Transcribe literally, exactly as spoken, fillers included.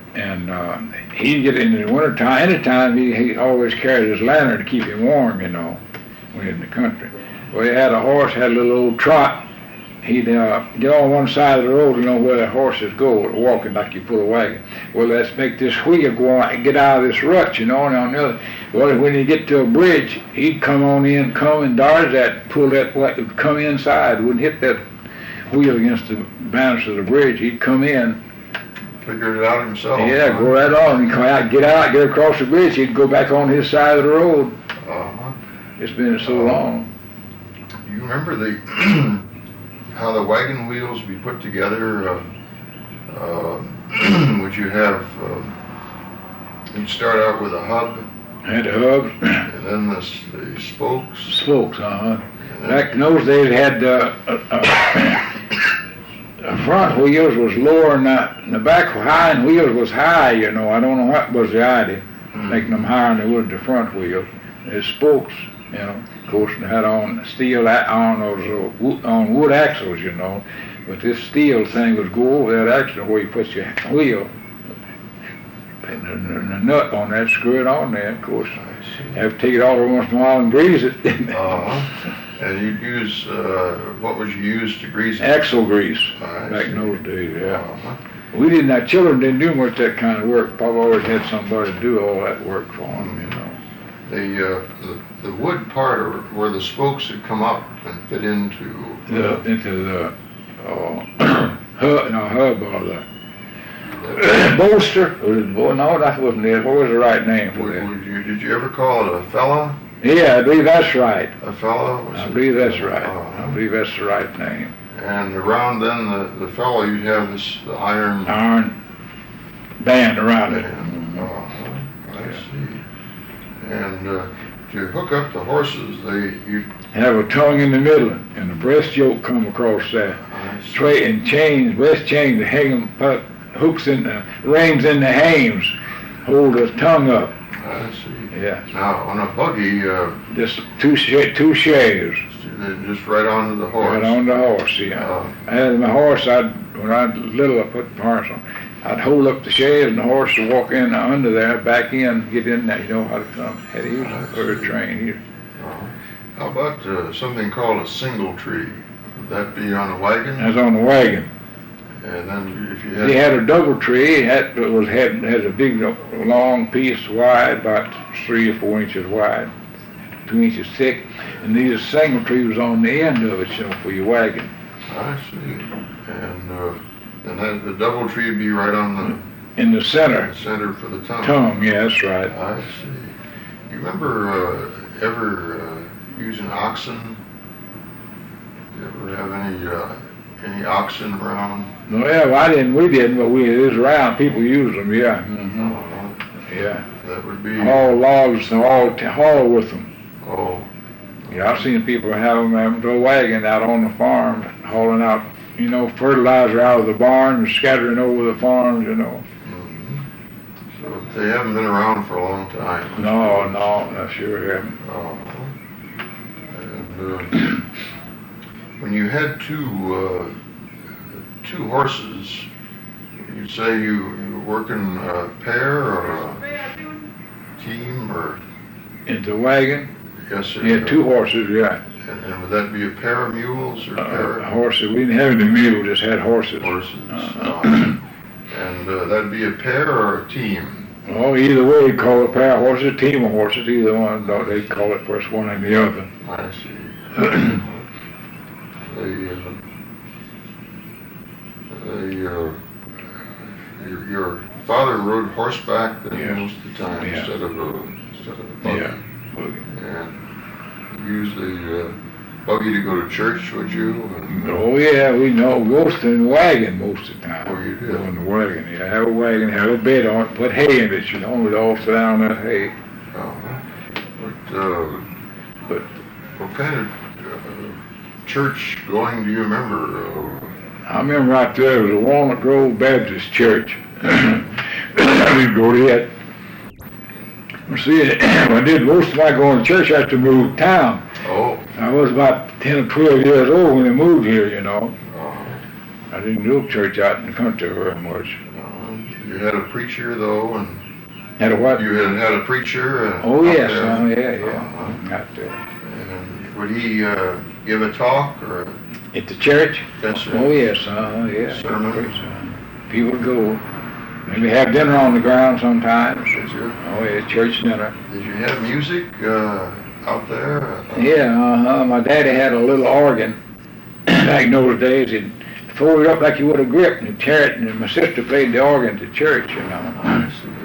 And uh, he'd get in the wintertime, anytime he, he always carried his lantern to keep him warm, you know, when he was in the country. Well, he had a horse, had a little old trot. He'd uh, get on one side of the road, you know, where the horses go, walking like you pull a wagon. Well, let's make this wheel go on and get out of this rut, you know, and on the other. Well, when you get to a bridge, he'd come on in, come and dodge that, pull that, come inside, wouldn't hit that wheel against the balance of the bridge. He'd come in. Figured it out himself. Yeah, go right on. He'd come out, get out, get across the bridge. He'd go back on his side of the road. Uh-huh. It's been so uh-huh. long. You remember the how the wagon wheels be put together? Uh, uh, would you have? Uh, you'd start out with a hub. Had the hubs. And then the, the spokes. Spokes, uh-huh. Back in those days, had uh, uh, the front wheels was lower and the, and the back hind wheels was high, you know. I don't know what was the idea, mm-hmm. making them higher than they would the front wheels. The spokes, you know, of course, they had on steel on those uh, wood, on wood axles, you know. But this steel thing would go over that axle where you put your wheel. And the, the, the nut on that, screw it on there, of course. You have to take it all over once in a while and grease it. uh-huh. And you'd use, uh, what would you use to grease it? Axle grease, I back see. in those days, yeah. Uh-huh. We didn't, our children didn't do much that kind of work. Papa always had somebody to do all that work for them, you know. The, uh, the, the wood part or where the spokes would come up and fit into... The, into the uh, hub, no, hub or the uh, bolster. Was it, no, that wasn't it. What was the right name for would, that? would you, did you ever call it a fella? Yeah, I believe that's right. A fella? Was I it? believe that's right. Uh-huh. I believe that's the right name. And around then, the, the fella, you'd have this the iron... Iron band around it. Band. Uh-huh. I see. And uh, to hook up the horses, they... you have a tongue in the middle, and the breast yoke come across there. Straight and chains, breast chains to hang them, put hooks in the reins in the hames, hold the tongue up. I see. Yeah. Now on a buggy, uh, just two sh- two shares. Just right onto the horse. Right on the horse. Yeah. Uh, I had my horse. I when I was little, I put the harness on. I'd hold up the chaise and the horse would walk in under there, back in, get in there. You know how to come. Had he was a third train. He, uh, how about uh, something called a single tree? Would that be on a wagon? That's on the wagon. And then if you had... He had a double tree. It had, it was, had, had a big, long piece wide, about three or four inches wide, two inches thick. And these single tree was on the end of it, you know, for your wagon. I see. And, uh, and that, the double tree would be right on the... In the center. The center for the tongue. Tongue, yeah, that's right. I see. You remember uh, ever uh, using oxen? You ever have any uh, any oxen around? No, yeah, well, I didn't, we didn't, but we, it was around, people use them, yeah. Mm-hmm. Uh, yeah. That would be... Haul logs, haul, haul with them. Oh. Yeah, I've seen people have them, have a wagon out on the farm, hauling out, you know, fertilizer out of the barn and scattering over the farms, you know. Mm-hmm. So they haven't been around for a long time. No, no, I sure haven't. Uh, and uh, when you had two uh, two horses, you say you, you were working a pair or a team or? In the wagon? Yes, sir. Yeah, two horses, yeah. And, and would that be a pair of mules or a pair uh, of horses? We didn't have any mules, just had horses. Horses. Uh-huh. Uh, and uh, that'd be a pair or a team? Oh, either way, you call it a pair of horses, a team of horses, either one. They call it first one and the other. I see. they, uh, they, uh, your, your father rode horseback then yeah. most of the time yeah. instead of a instead of a buggy. Yeah. Buggy. And you used the uh, buggy to go to church, would you? And, oh yeah, we know most in the wagon most of the time. Oh, you did? Go in the wagon, yeah. Have a wagon, have a bed on it, put hay in it, you know, we'd all sit down on that hay. Uh-huh. But, uh, but what kind of uh, church going do you remember? Uh, I remember right there, it was a Walnut Grove Baptist Church. We'd go to it. See, when I did most of my going to church, I had to move town. Oh. I was about ten or twelve years old when I moved here, you know. Uh-huh. I didn't do church out in the country very much. Uh, You had a preacher though, and Had a what? you had had a preacher. And Oh, out yes, there. oh, yeah, yeah. Uh-huh. Got there. And would he uh, give a talk or? At the church? Yes, sir. Oh, yes, oh, yeah. Sermon. Preach, uh, People would go. Maybe have dinner on the ground sometimes. Did you? Oh, yeah, church dinner. Did you have music uh, out there? Uh, Yeah, uh-huh. My daddy had a little organ back in those days. He'd fold it up like you would a grip and he'd tear it, and my sister played the organ at the church, you know. I see.